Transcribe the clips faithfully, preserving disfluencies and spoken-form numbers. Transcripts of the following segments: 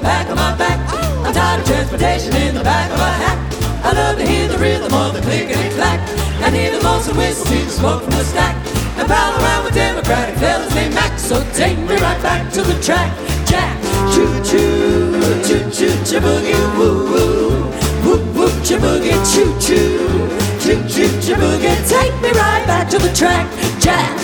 back of my back. I'm tired of transportation in the back of a hack. I love to hear the rhythm of the clickety-clack, and hear the lonesome whistle, see the smoke from the stack, and pal around with Democratic fellas named Mac. So take me right back to the track, Jack. Choo-choo, choo-choo, choo-boogie, woo-woo, woo-woo, choo-boogie, choo-choo, choo-choo, choo-boogie. Take me right back to the track, Jack.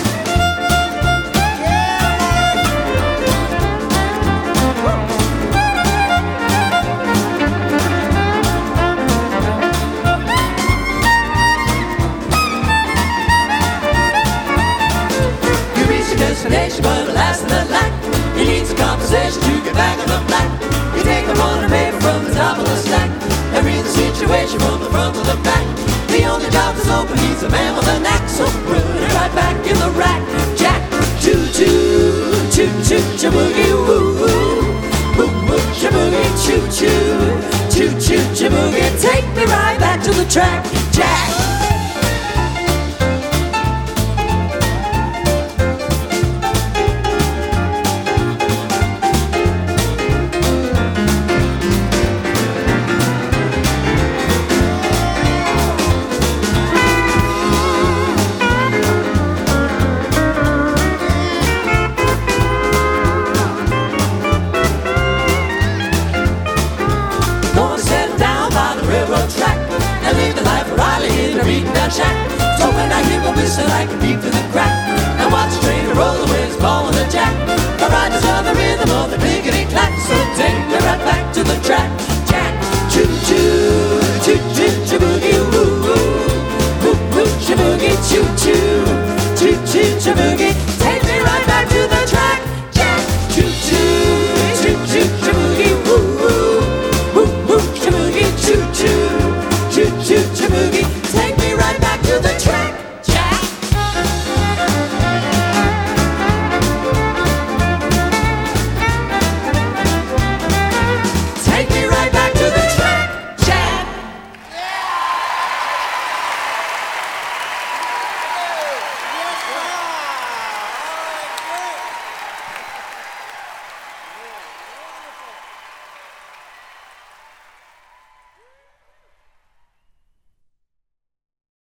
Destination, but alas and alack, he needs a compensation to get back on the black. You take the morning paper from the top of the stack and read the situation from the front to the back. The only job that's open, he's a man with a knack, so put it right back in the rack, Jack. Choo-choo, choo-choo, choo-boogie, woo-woo, woo-woo, choo-boogie, choo-choo, choo-choo, choo-boogie. Take me right back to the track, Jack. Shack. So when I hear a whistle I can peep through the crack and watch the train roll away, it's ball the jack. I ride to the rhythm of the clickety-clack, so take me right back to the track, Jack. Choo-choo, choo-choo, choo-boogie, woo-woo, woo-woo, choo-boogie, choo-choo, choo-choo, choo-boogie. Take me right back to the track, Jack. Choo-choo, choo-choo, choo-boogie, woo-woo, woo-woo, choo-boogie, choo-choo, choo-choo, choo-boogie. Take me